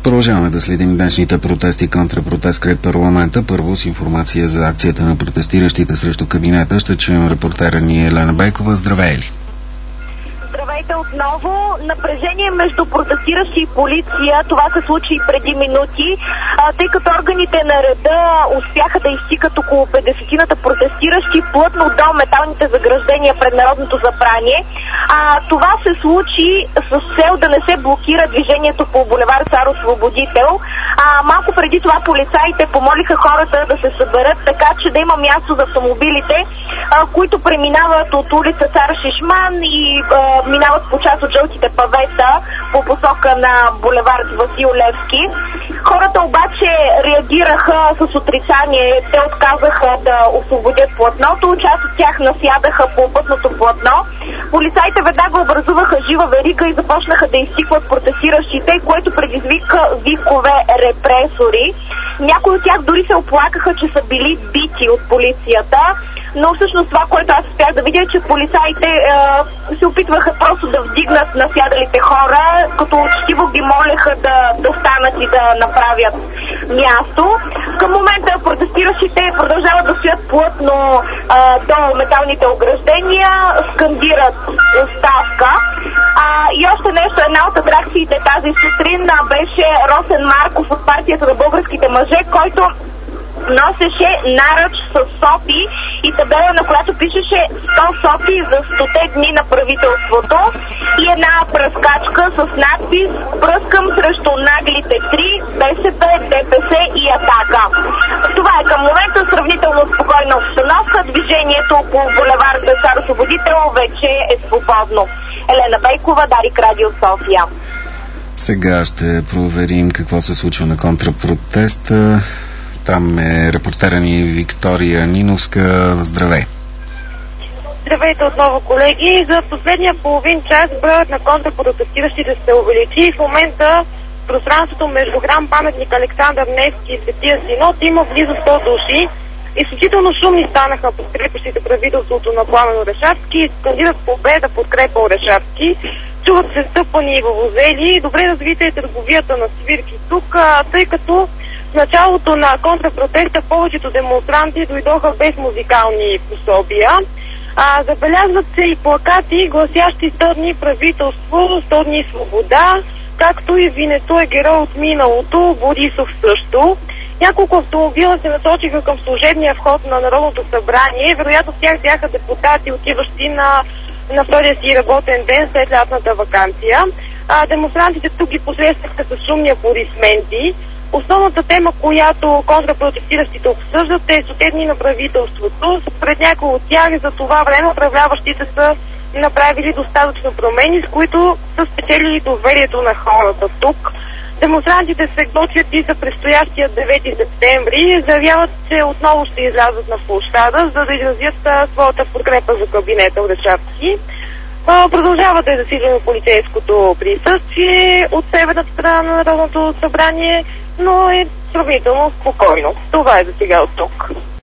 Продължаваме да следим днешните протести и контрапротест пред парламента. Първо с информация за акцията на протестиращите срещу кабинета ще чуем репортера ни Елена Бейкова. Здравей! Здравейте отново. Напрежение между протестиращи и полиция. Това се случи преди минути, тъй като органите на реда успяха да изтикат около 50-ната протестиращи плътно до металните заграждения пред Народното събрание. Това се случи с цел да не се блокира движението по булевар Цар-Освободител. Малко преди това полицаите помолиха хората да се съберат, така че да има място за автомобилите, които преминават от улица Цар Шишман и минават по част от жълтите павета по посока на булевард Васил Левски. Хората обаче реагираха с отрицание. Те отказаха да освободят платното. Част от тях насядаха по пътното платно. Полицаите веднага образуваха жива верига и започнаха да изсикват протестиращите, което предизвика викове репресори. Някои от тях дори се оплакаха, че са били бити от полицията. Но всъщност това, което аз успях да видя, е, че полицаите се опитваха просто да вдигнат насядалите хора, като учтиво ги молеха да станат и да направят място. Към момента протестиращите продължават да стоят плътно до металните ограждения, скандират оставка. И още нещо, една от атракциите тази сутрин беше Росен Марков от партията на българските мъже, който носеше наръч с сопи и табела, на която пишеше 100 сопи за 100 дни на правителството и една пръскачка с надпис "Пръскам срещу наглите три, БСП, ДПС и Атака". Това е към момента сравнително спокойна обстановка. Движението по булеварда Цар-Освободител вече е свободно. Елена Бейкова, Дарик Радио, София. Сега ще проверим какво се случва на контрапротеста. Там е репортера ни Виктория Ниновска. Здравей! Здравейте отново, колеги! За последния половин час броят на контрапротестиращите се увеличи. В момента пространството между храм паметник Александър Невски и Светия Синод има близо 100 души. Изключително шумни станаха подкрепящите правителството на Пламен Орешарски и скандират победа подкрепа Орешарски. Чуват се стъпани и вувузели. Добре развита е търговията на свирки тук, тъй като в началото на контрапротеста повечето демонстранти дойдоха без музикални пособия. Забелязват се и плакати, гласящи 100 дни правителство, 100 дни свобода, както и Винето е герой от миналото, Борисов също. Няколко автомобила се насочиха към служебния вход на Народното събрание. Вероятно тях бяха депутати, отиващи на втория си работен ден след лятната ваканция. Демонстрантите тук ги посрещаха с шумни аплодисменти. Основната тема, която контрапротестиращите обсъждат, е 100 дни на правителството. Според някои от тях за това време управляващите са направили достатъчно промени, с които са спечелили доверието на хората тук. Демонстрантите се готвят и за предстоящия 9 септември. Заявяват, че отново ще излязат на площада, за да изразят своята подкрепа за кабинета Орешарски. Продължава да е засилено полицейското присъствие от северната страна на Народното събрание, но е сравнително спокойно. Това е за сега от тук.